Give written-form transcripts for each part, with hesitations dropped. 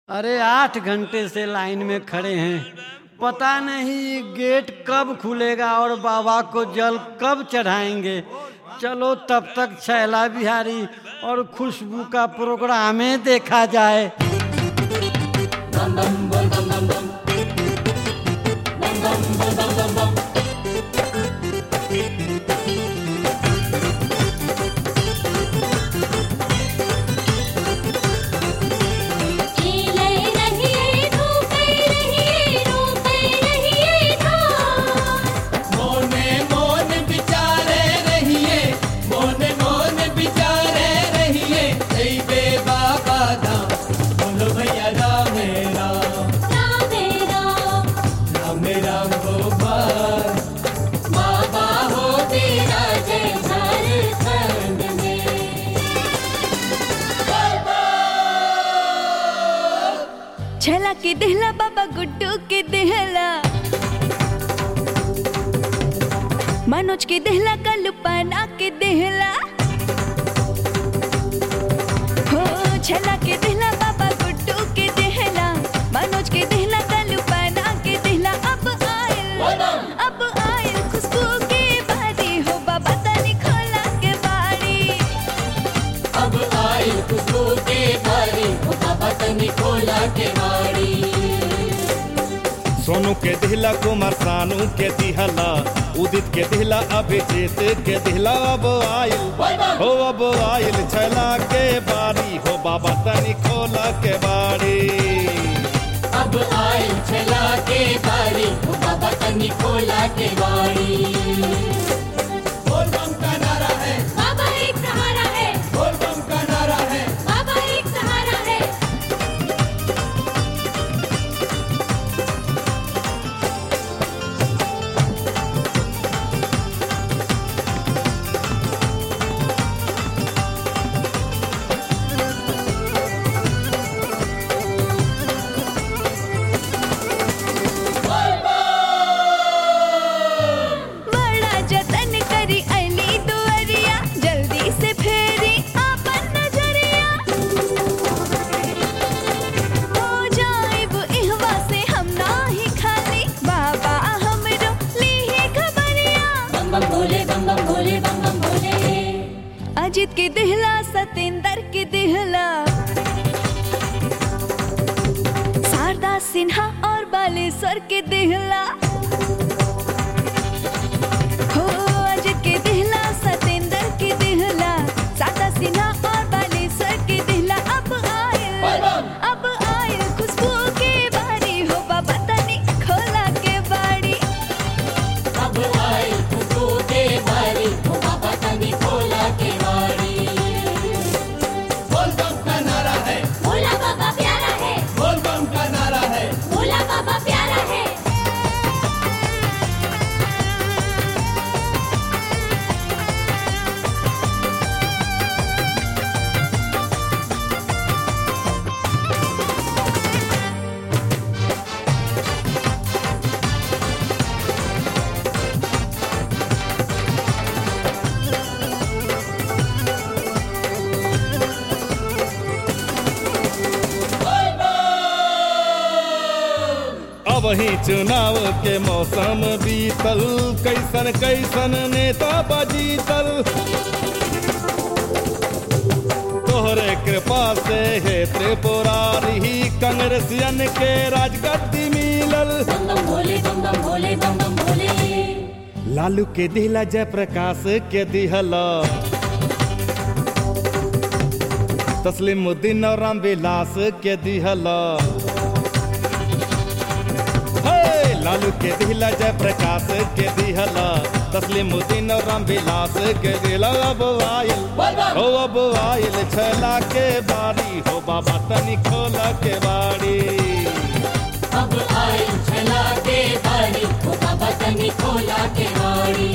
अरे 8 घंटे से लाइन में खड़े हैं, पता नहीं गेट कब खुलेगा और बाबा को जल कब चढ़ाएंगे। चलो तब तक छैला बिहारी और खुशबू का प्रोग्राम देखा जाए। बम बम बोल बम बम बम बम बम बोल बम बम बम। छैला के देहला बाबा गुड्डू के देहला, मनोज के देहला कल्पना के देहला। हो छैला के देहला बाबा गुड्डू के देहला, मनोज के देहला कल्पना के देहला। अब आयल खुशबू के बारी हो बाबा तनी खोला के बारी। अब आयल खुशबू के बारी हो बाबा तनी खोला के बारी। सोनू के दिहला कुमार सानू के दिहला, उदित के दिहला अभिजीत के दिहला। अब आयल छैला के बारी हो बाबा तनी खोला के बारी। अब आयल छैला के बारी हो बाबा तनी खोला के बारी। बोल बम का नारा है, बाबा एक सहारा है। बोल बम का नारा है, बाबा एक सहारा है। अजित के दिहला, सतेंद्र के दिहला, शारदा सिन्हा और बालेश्वर के दिहला। हो अजित के दिहला, सतेंद्र के दिहला, शारदा सिन्हा और बालेश्वर के दिहला। अब आयल खुशबू के बारी हो बाबा तनी खोला के बारी। अब आयल खुशबू के बारी हो बाबा तनी खोला के बारी। बोल बम का नारा है, भोला बाबा प्यारा है। बोल बम का नारा है, भोला बाबा प्यारा है। वही चुनाव के मौसम बीतल, कैसन कैसन नेता बजीतल। तोहरे कृपा से हे त्रिपुरारी, कांग्रेसियन के राजगद्दी मिलल। बम बम भोले बम बम भोले बम बम भोले। लालू के दिहला, जयप्रकाश के दिहला, तस्लीमुद्दीन और रामविलास के दिहला। लालू के दिहला, जयप्रकाश के दिहला, तस्लीमुद्दीन और रामविलास के दिहला। अब आयल छैला के बारी हो बाबा तनी खोला के बारी। अब आयल छैला के बारी हो बाबा तनी खोला के बारी।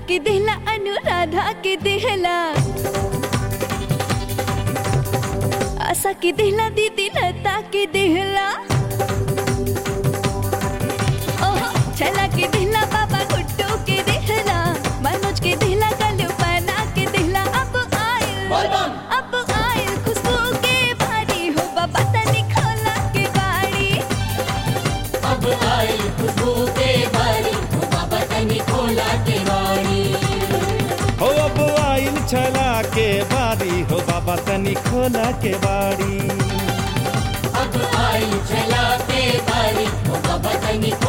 के दिहला अनुराधा के दिहला आशा के दिहला दीदी लता के दिहला ओहो छला के दिहला बाबा गुड्डू के दिहला मनोज के दिहला कल्पना के दिहला अब आयल खुशबू के बारी हो बाबा तनी खोला के बारी अब आयल खुशबू के बारी हो बाबा तनी खोला के बारी हो अब आइल छला के बारी हो बाबा तनी खोला के बारी अब आयल छला के बारी हो बाबा तनी